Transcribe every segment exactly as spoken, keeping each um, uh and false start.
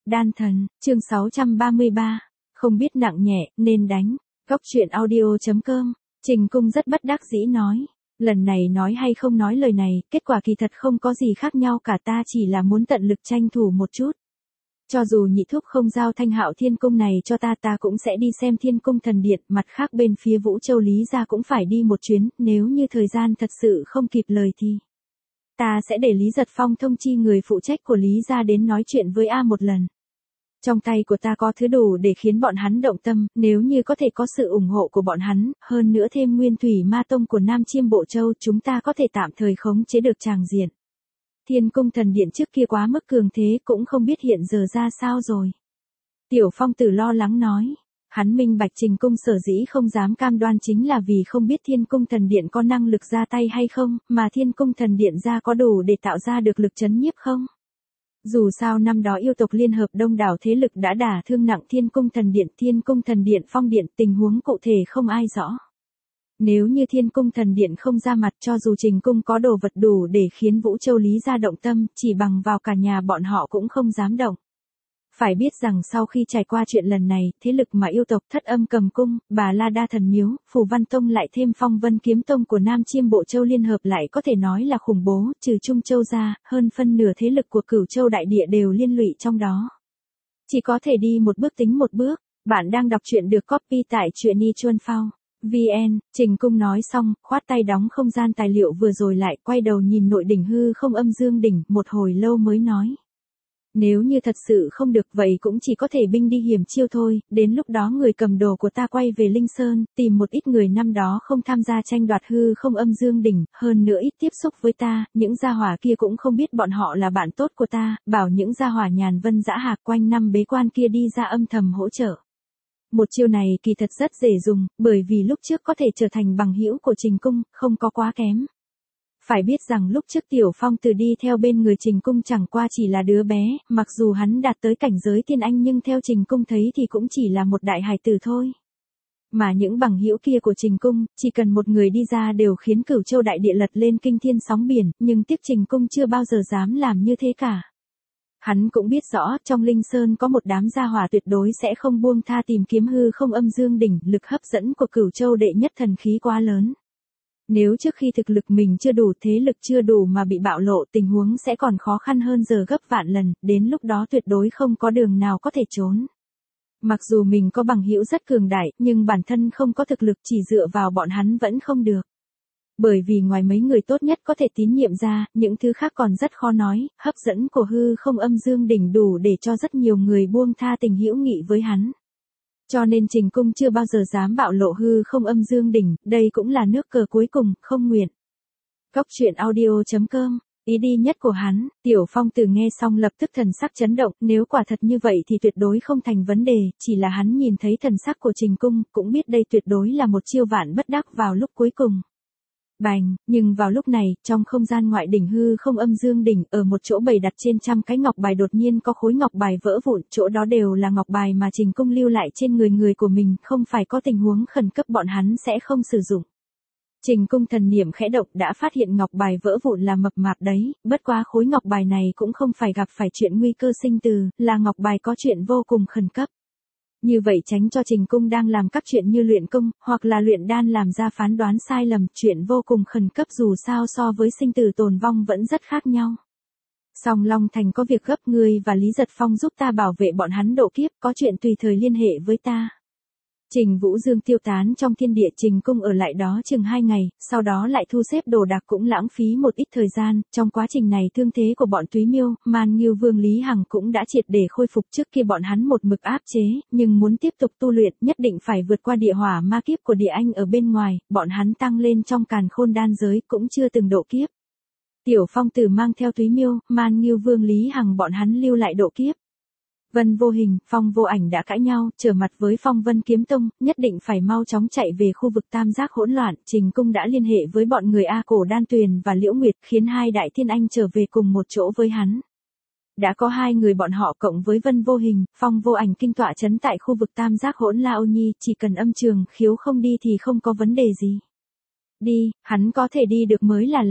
Đan thần, chương sáu trăm ba mươi ba. Không biết nặng nhẹ, nên đánh. Góc truyện audio.com. Trình Cung rất bất đắc dĩ nói. Lần này nói hay không nói lời này, kết quả kỳ thật không có gì khác nhau cả, ta chỉ là muốn tận lực tranh thủ một chút. Cho dù nhị thúc không giao Thanh Hạo Thiên Cung này cho ta, ta cũng sẽ đi xem Thiên Cung Thần Điện, mặt khác bên phía Vũ Châu Lý gia cũng phải đi một chuyến, nếu như thời gian thật sự không kịp lời thì ta sẽ để Lý Giật Phong thông chi người phụ trách của Lý gia đến nói chuyện với A một lần. Trong tay của ta có thứ đủ để khiến bọn hắn động tâm, nếu như có thể có sự ủng hộ của bọn hắn, hơn nữa thêm Nguyên Thủy Ma Tông của Nam Chiêm Bộ Châu, chúng ta có thể tạm thời khống chế được tràng diện. Thiên Cung Thần Điện trước kia quá mức cường thế, cũng không biết hiện giờ ra sao rồi. Tiểu Phong Tử lo lắng nói. Hắn minh bạch Trình Cung sở dĩ không dám cam đoan chính là vì không biết Thiên Cung Thần Điện có năng lực ra tay hay không, mà Thiên Cung Thần Điện ra có đủ để tạo ra được lực chấn nhiếp không. Dù sao năm đó yêu tộc liên hợp đông đảo thế lực đã đả thương nặng Thiên Cung Thần Điện, Thiên Cung Thần Điện, Phong Điện, tình huống cụ thể không ai rõ. Nếu như Thiên Cung Thần Điện không ra mặt, cho dù Trình Cung có đồ vật đủ để khiến Vũ Châu Lý gia động tâm, chỉ bằng vào cả nhà bọn họ cũng không dám động. Phải biết rằng sau khi trải qua chuyện lần này, thế lực mà yêu tộc Thất Âm Cầm Cung, Bà La Đa Thần Miếu, Phù Văn Tông lại thêm Phong Vân Kiếm Tông của Nam Chiêm Bộ Châu liên hợp lại có thể nói là khủng bố, trừ Trung Châu ra, hơn phân nửa thế lực của Cửu Châu Đại Địa đều liên lụy trong đó. Chỉ có thể đi một bước tính một bước. Bạn đang đọc truyện được copy tại truyện i chuan phao chấm vn. Trình Cung nói xong, khoát tay đóng không gian tài liệu vừa rồi lại, quay đầu nhìn nội đỉnh hư không âm dương đỉnh, một hồi lâu mới nói. Nếu như thật sự không được vậy cũng chỉ có thể binh đi hiểm chiêu thôi, đến lúc đó người cầm đồ của ta quay về Linh Sơn, tìm một ít người năm đó không tham gia tranh đoạt hư không âm dương đỉnh, hơn nữa ít tiếp xúc với ta, những gia hỏa kia cũng không biết bọn họ là bạn tốt của ta, bảo những gia hỏa nhàn vân dã hạc quanh năm bế quan kia đi ra âm thầm hỗ trợ. Một chiêu này kỳ thật rất dễ dùng, bởi vì lúc trước có thể trở thành bằng hữu của Trình Cung, không có quá kém. Phải biết rằng lúc trước Tiểu Phong Tử đi theo bên người Trình Cung chẳng qua chỉ là đứa bé, mặc dù hắn đạt tới cảnh giới tiên anh nhưng theo Trình Cung thấy thì cũng chỉ là một đại hài tử thôi. Mà những bằng hữu kia của Trình Cung, chỉ cần một người đi ra đều khiến Cửu Châu Đại Địa lật lên kinh thiên sóng biển, nhưng tiếc Trình Cung chưa bao giờ dám làm như thế cả. Hắn cũng biết rõ, trong Linh Sơn có một đám gia hỏa tuyệt đối sẽ không buông tha tìm kiếm hư không âm dương đỉnh, lực hấp dẫn của Cửu Châu đệ nhất thần khí quá lớn. Nếu trước khi thực lực mình chưa đủ, thế lực chưa đủ mà bị bạo lộ, tình huống sẽ còn khó khăn hơn giờ gấp vạn lần, đến lúc đó tuyệt đối không có đường nào có thể trốn. Mặc dù mình có bằng hữu rất cường đại, nhưng bản thân không có thực lực, chỉ dựa vào bọn hắn vẫn không được. Bởi vì ngoài mấy người tốt nhất có thể tín nhiệm ra, những thứ khác còn rất khó nói, hấp dẫn của hư không âm dương đỉnh đủ để cho rất nhiều người buông tha tình hữu nghị với hắn. Cho nên Trình Cung chưa bao giờ dám bạo lộ hư không âm dương đỉnh, đây cũng là nước cờ cuối cùng, không nguyện. Góc truyện audio.com. Ý đi nhất của hắn, Tiểu Phong Tử nghe xong lập tức thần sắc chấn động, nếu quả thật như vậy thì tuyệt đối không thành vấn đề, chỉ là hắn nhìn thấy thần sắc của Trình Cung, cũng biết đây tuyệt đối là một chiêu vạn bất đắc vào lúc cuối cùng. Bành, nhưng vào lúc này, trong không gian ngoại đỉnh hư không âm dương đỉnh, ở một chỗ bày đặt trên trăm cái ngọc bài đột nhiên có khối ngọc bài vỡ vụn, chỗ đó đều là ngọc bài mà Trình Cung lưu lại trên người người của mình, không phải có tình huống khẩn cấp bọn hắn sẽ không sử dụng. Trình Cung thần niệm khẽ động đã phát hiện ngọc bài vỡ vụn là mập mạp đấy, bất quá khối ngọc bài này cũng không phải gặp phải chuyện nguy cơ sinh tử, là ngọc bài có chuyện vô cùng khẩn cấp. Như vậy tránh cho Trình Cung đang làm các chuyện như luyện công, hoặc là luyện đan làm ra phán đoán sai lầm, chuyện vô cùng khẩn cấp dù sao so với sinh tử tồn vong vẫn rất khác nhau. Song Long Thành có việc gấp, ngươi và Lý Giật Phong giúp ta bảo vệ bọn hắn độ kiếp, có chuyện tùy thời liên hệ với ta. Trình Vũ Dương tiêu tán trong thiên địa, Trình Cung ở lại đó chừng hai ngày, sau đó lại thu xếp đồ đạc cũng lãng phí một ít thời gian, trong quá trình này thương thế của bọn Túy Miêu, Man Nghiêu Vương Lý Hằng cũng đã triệt để khôi phục, trước kia bọn hắn một mực áp chế, nhưng muốn tiếp tục tu luyện nhất định phải vượt qua địa hỏa ma kiếp của địa anh ở bên ngoài, bọn hắn tăng lên trong càn khôn đan giới cũng chưa từng độ kiếp. Tiểu Phong Tử mang theo Túy Miêu, Man Nghiêu Vương Lý Hằng bọn hắn lưu lại độ kiếp. Vân Vô Hình, Phong Vô Ảnh đã cãi nhau, trở mặt với Phong Vân Kiếm Tông, nhất định phải mau chóng chạy về khu vực tam giác hỗn loạn, Trình Cung đã liên hệ với bọn người A Cổ Đan Tuyền và Liễu Nguyệt, khiến hai đại thiên anh trở về cùng một chỗ với hắn. Đã có hai người bọn họ cộng với Vân Vô Hình, Phong Vô Ảnh kinh tọa trấn tại khu vực tam giác hỗn La Ô Nhi, chỉ cần âm trường khiếu không đi thì không có vấn đề gì. Đi, hắn có thể đi được mới là lạ.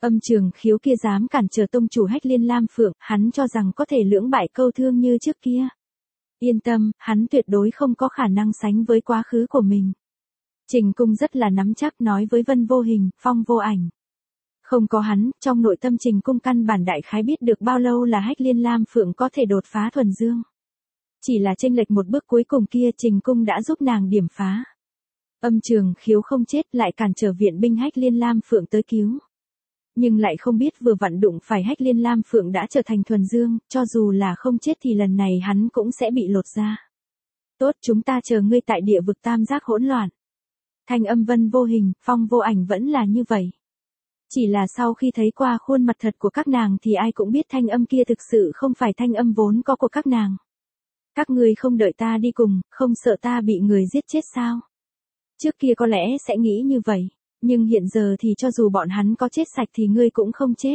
Âm Trường Khiếu kia dám cản trở tông chủ Hách Liên Lam Phượng, hắn cho rằng có thể lưỡng bại câu thương như trước kia. Yên tâm, hắn tuyệt đối không có khả năng sánh với quá khứ của mình. Trình Cung rất là nắm chắc nói với Vân Vô Hình, Phong Vô Ảnh. Không có hắn, trong nội tâm Trình Cung căn bản đại khái biết được bao lâu là Hách Liên Lam Phượng có thể đột phá thuần dương. Chỉ là chênh lệch một bước cuối cùng kia Trình Cung đã giúp nàng điểm phá. Âm Trường Khiếu không chết lại cản trở viện binh Hách Liên Lam Phượng tới cứu. Nhưng lại không biết vừa vặn đụng phải Hách Liên Lam Phượng đã trở thành thuần dương, cho dù là không chết thì lần này hắn cũng sẽ bị lột ra. Tốt, chúng ta chờ ngươi tại địa vực tam giác hỗn loạn. Thanh âm Vân Vô Hình, Phong Vô Ảnh vẫn là như vậy. Chỉ là sau khi thấy qua khuôn mặt thật của các nàng thì ai cũng biết thanh âm kia thực sự không phải thanh âm vốn có của các nàng. Các ngươi không đợi ta đi cùng, không sợ ta bị người giết chết sao? Trước kia có lẽ sẽ nghĩ như vậy, nhưng hiện giờ thì cho dù bọn hắn có chết sạch thì ngươi cũng không chết.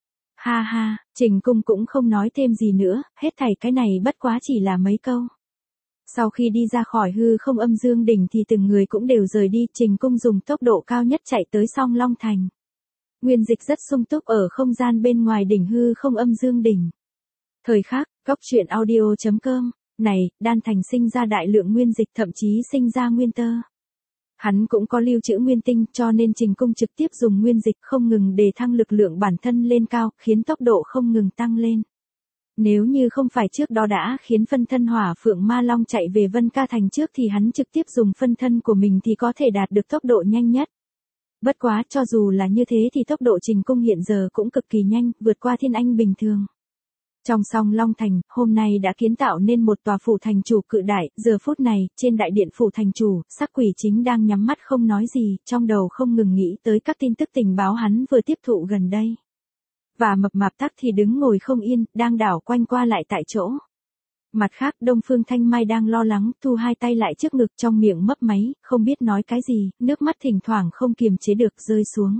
Ha ha, Trình Cung cũng không nói thêm gì nữa, hết thảy cái này bất quá chỉ là mấy câu. Sau khi đi ra khỏi hư không âm dương đỉnh thì từng người cũng đều rời đi, Trình Cung dùng tốc độ cao nhất chạy tới Song Long Thành. Nguyên dịch rất sung túc ở không gian bên ngoài đỉnh hư không âm dương đỉnh. Thời khắc, góc truyện audio chấm com, này, đan thành sinh ra đại lượng nguyên dịch thậm chí sinh ra nguyên tơ. Hắn cũng có lưu trữ nguyên tinh cho nên Trình Cung trực tiếp dùng nguyên dịch không ngừng để thăng lực lượng bản thân lên cao, khiến tốc độ không ngừng tăng lên. Nếu như không phải trước đó đã khiến phân thân Hỏa Phượng Ma Long chạy về Vân Ca Thành trước thì hắn trực tiếp dùng phân thân của mình thì có thể đạt được tốc độ nhanh nhất. Bất quá cho dù là như thế thì tốc độ Trình Cung hiện giờ cũng cực kỳ nhanh, vượt qua thiên anh bình thường. Trong Song Long Thành, hôm nay đã kiến tạo nên một tòa phủ thành chủ cự đại, giờ phút này, trên đại điện phủ thành chủ, Sắc Quỷ chính đang nhắm mắt không nói gì, trong đầu không ngừng nghĩ tới các tin tức tình báo hắn vừa tiếp thụ gần đây. Và Mập Mạp Tắc thì đứng ngồi không yên, đang đảo quanh qua lại tại chỗ. Mặt khác, Đông Phương Thanh Mai đang lo lắng, thu hai tay lại trước ngực trong miệng mấp máy, không biết nói cái gì, nước mắt thỉnh thoảng không kiềm chế được rơi xuống.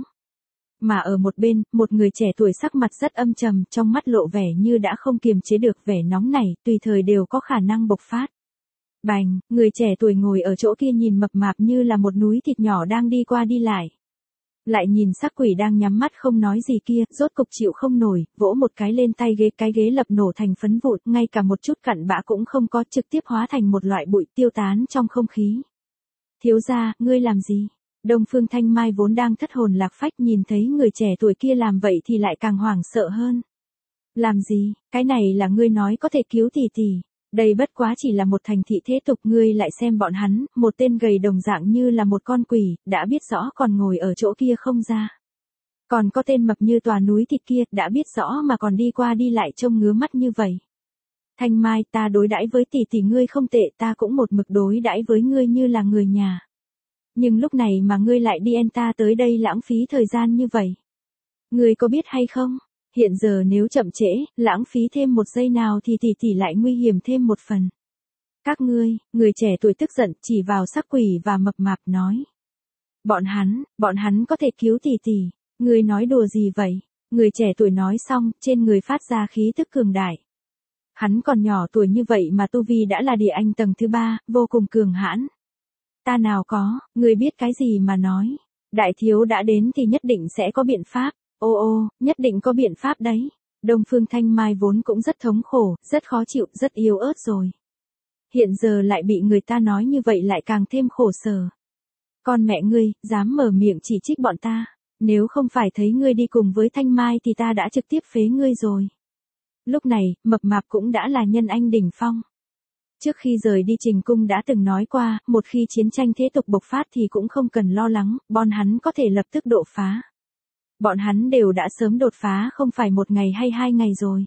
Mà ở một bên, một người trẻ tuổi sắc mặt rất âm trầm, trong mắt lộ vẻ như đã không kiềm chế được vẻ nóng nảy, tùy thời đều có khả năng bộc phát. Bành, người trẻ tuổi ngồi ở chỗ kia nhìn mập mạp như là một núi thịt nhỏ đang đi qua đi lại. Lại nhìn Sắc Quỷ đang nhắm mắt không nói gì kia, rốt cục chịu không nổi, vỗ một cái lên tay ghế, cái ghế lập nổ thành phấn vụn, ngay cả một chút cặn bã cũng không có, trực tiếp hóa thành một loại bụi tiêu tán trong không khí. Thiếu gia, ngươi làm gì? Đông Phương Thanh Mai vốn đang thất hồn lạc phách nhìn thấy người trẻ tuổi kia làm vậy thì lại càng hoảng sợ hơn. Làm gì, cái này là ngươi nói có thể cứu tỷ tỷ. Đây bất quá chỉ là một thành thị thế tục, ngươi lại xem bọn hắn, một tên gầy đồng dạng như là một con quỷ, đã biết rõ còn ngồi ở chỗ kia không ra. Còn có tên mập như tòa núi thịt kia, đã biết rõ mà còn đi qua đi lại trông ngứa mắt như vậy. Thanh Mai, ta đối đãi với tỷ tỷ ngươi không tệ, ta cũng một mực đối đãi với ngươi như là người nhà. Nhưng lúc này mà ngươi lại đi en ta tới đây lãng phí thời gian như vậy. Ngươi có biết hay không? Hiện giờ nếu chậm trễ, lãng phí thêm một giây nào thì tỷ tỷ lại nguy hiểm thêm một phần. Các ngươi, người trẻ tuổi tức giận chỉ vào Sắc Quỷ và Mập Mạp nói. Bọn hắn, bọn hắn có thể cứu tỷ tỷ. Ngươi nói đùa gì vậy? Người trẻ tuổi nói xong, trên người phát ra khí tức cường đại. Hắn còn nhỏ tuổi như vậy mà tu vi đã là địa anh tầng thứ ba, vô cùng cường hãn. Ta nào có, ngươi biết cái gì mà nói. Đại thiếu đã đến thì nhất định sẽ có biện pháp. Ô ô, nhất định có biện pháp đấy. Đông Phương Thanh Mai vốn cũng rất thống khổ, rất khó chịu, rất yếu ớt rồi. Hiện giờ lại bị người ta nói như vậy lại càng thêm khổ sở. Con mẹ ngươi, dám mở miệng chỉ trích bọn ta. Nếu không phải thấy ngươi đi cùng với Thanh Mai thì ta đã trực tiếp phế ngươi rồi. Lúc này, Mập Mạp cũng đã là nhân anh đỉnh phong. Trước khi rời đi Trình Cung đã từng nói qua, một khi chiến tranh thế tục bộc phát thì cũng không cần lo lắng, bọn hắn có thể lập tức độ phá. Bọn hắn đều đã sớm đột phá không phải một ngày hay hai ngày rồi.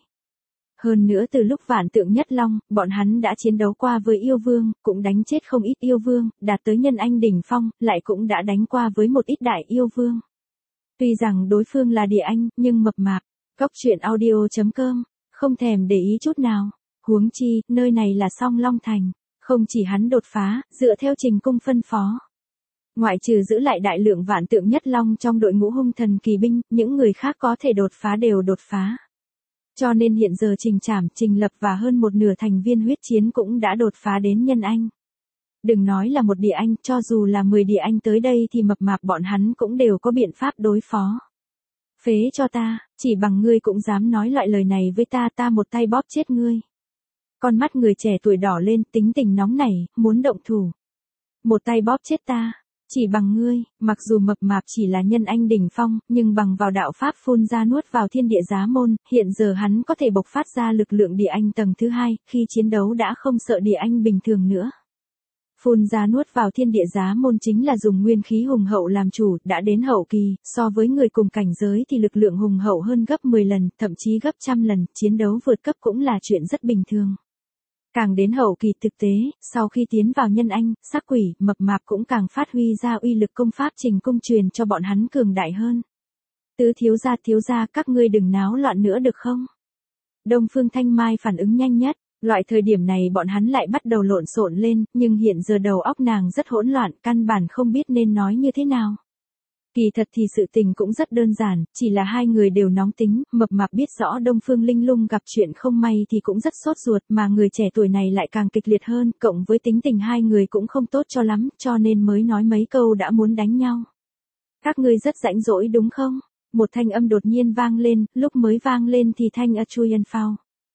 Hơn nữa từ lúc Vạn Tượng Nhất Long, bọn hắn đã chiến đấu qua với yêu vương, cũng đánh chết không ít yêu vương, đạt tới nhân anh đỉnh phong, lại cũng đã đánh qua với một ít đại yêu vương. Tuy rằng đối phương là địa anh, nhưng Mập Mạp, góc truyện audio chấm com, không thèm để ý chút nào. Huống chi, nơi này là Song Long Thành, không chỉ hắn đột phá, dựa theo Trình Cung phân phó. Ngoại trừ giữ lại đại lượng Vạn Tượng Nhất Long trong đội ngũ hung thần kỳ binh, những người khác có thể đột phá đều đột phá. Cho nên hiện giờ Trình Trảm, Trình Lập và hơn một nửa thành viên huyết chiến cũng đã đột phá đến nhân anh. Đừng nói là một địa anh, cho dù là mười địa anh tới đây thì Mập Mạp bọn hắn cũng đều có biện pháp đối phó. Phế cho ta, chỉ bằng ngươi cũng dám nói loại lời này với ta, ta một tay bóp chết ngươi. Con mắt người trẻ tuổi đỏ lên, tính tình nóng nảy, muốn động thủ. Một tay bóp chết ta, chỉ bằng ngươi, mặc dù mập mạp chỉ là nhân anh đỉnh phong, nhưng bằng vào đạo pháp phun ra nuốt vào thiên địa giá môn, hiện giờ hắn có thể bộc phát ra lực lượng địa anh tầng thứ hai, khi chiến đấu đã không sợ địa anh bình thường nữa. Phun ra nuốt vào thiên địa giá môn chính là dùng nguyên khí hùng hậu làm chủ, đã đến hậu kỳ, so với người cùng cảnh giới thì lực lượng hùng hậu hơn gấp mười lần, thậm chí gấp trăm lần, chiến đấu vượt cấp cũng là chuyện rất bình thường. Càng đến hậu kỳ thực tế, sau khi tiến vào nhân anh, sắc quỷ, mập mạp cũng càng phát huy ra uy lực công pháp Trình Cung truyền cho bọn hắn cường đại hơn. Tứ thiếu gia thiếu gia, các ngươi đừng náo loạn nữa được không? Đông Phương Thanh Mai phản ứng nhanh nhất, loại thời điểm này bọn hắn lại bắt đầu lộn xộn lên, nhưng hiện giờ đầu óc nàng rất hỗn loạn, căn bản không biết nên nói như thế nào. Kỳ thật thì sự tình cũng rất đơn giản, chỉ là hai người đều nóng tính, mập mạp biết rõ Đông Phương Linh Lung gặp chuyện không may thì cũng rất sốt ruột, mà người trẻ tuổi này lại càng kịch liệt hơn, cộng với tính tình hai người cũng không tốt cho lắm, cho nên mới nói mấy câu đã muốn đánh nhau. Các ngươi rất rãnh rỗi đúng không? Một thanh âm đột nhiên vang lên, lúc mới vang lên thì thanh a Chuyen Phao.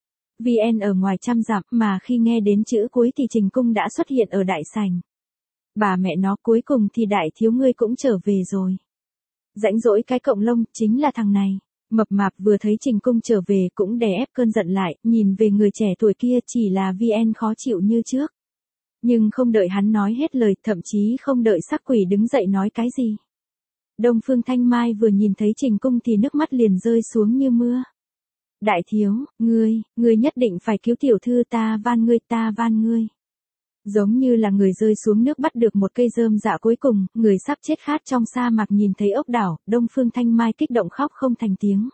vê en ở ngoài trăm dặm, mà khi nghe đến chữ cuối thì Trình Cung đã xuất hiện ở đại sảnh. Bà mẹ nó, cuối cùng thì đại thiếu ngươi cũng trở về rồi. Rãnh rỗi cái cộng lông, chính là thằng này. Mập mạp vừa thấy Trình Cung trở về cũng đè ép cơn giận lại, nhìn về người trẻ tuổi kia, chỉ là vê en khó chịu như trước. Nhưng không đợi hắn nói hết lời, thậm chí không đợi sắc quỷ đứng dậy nói cái gì. Đông Phương Thanh Mai vừa nhìn thấy Trình Cung thì nước mắt liền rơi xuống như mưa. Đại thiếu, ngươi, ngươi nhất định phải cứu tiểu thư, ta van ngươi, ta van ngươi. Giống như là người rơi xuống nước bắt được một cây rơm rạ cuối cùng, người sắp chết khát trong sa mạc nhìn thấy ốc đảo, Đông Phương Thanh Mai kích động khóc không thành tiếng.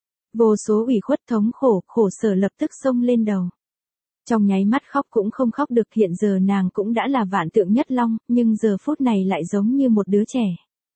Vô số ủy khuất thống khổ, khổ sở lập tức xông lên đầu. Trong nháy mắt khóc cũng không khóc được, hiện giờ nàng cũng đã là vạn tượng nhất long, nhưng giờ phút này lại giống như một đứa trẻ.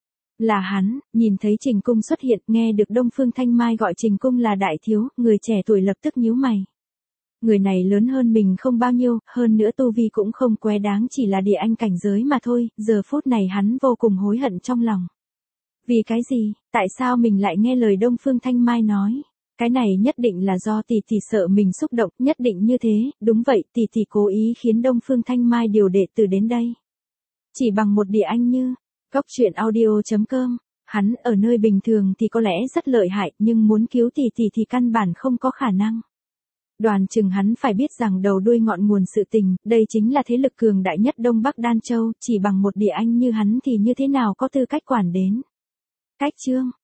Là hắn, nhìn thấy Trình Cung xuất hiện, nghe được Đông Phương Thanh Mai gọi Trình Cung là đại thiếu, người trẻ tuổi lập tức nhíu mày. Người này lớn hơn mình không bao nhiêu, hơn nữa tu vi cũng không quá đáng, chỉ là địa anh cảnh giới mà thôi, giờ phút này hắn vô cùng hối hận trong lòng. Vì cái gì, tại sao mình lại nghe lời Đông Phương Thanh Mai nói? Cái này nhất định là do tỷ tỷ sợ mình xúc động, nhất định như thế, đúng vậy, tỷ tỷ cố ý khiến Đông Phương Thanh Mai điều đệ tử đến đây. Chỉ bằng một địa anh như, Cốc truyện audio chấm com, hắn ở nơi bình thường thì có lẽ rất lợi hại, nhưng muốn cứu tỷ tỷ thì căn bản không có khả năng. Đoàn chừng hắn phải biết rằng đầu đuôi ngọn nguồn sự tình, đây chính là thế lực cường đại nhất Đông Bắc Đan Châu, chỉ bằng một địa anh như hắn thì như thế nào có tư cách quản đến. Cách chương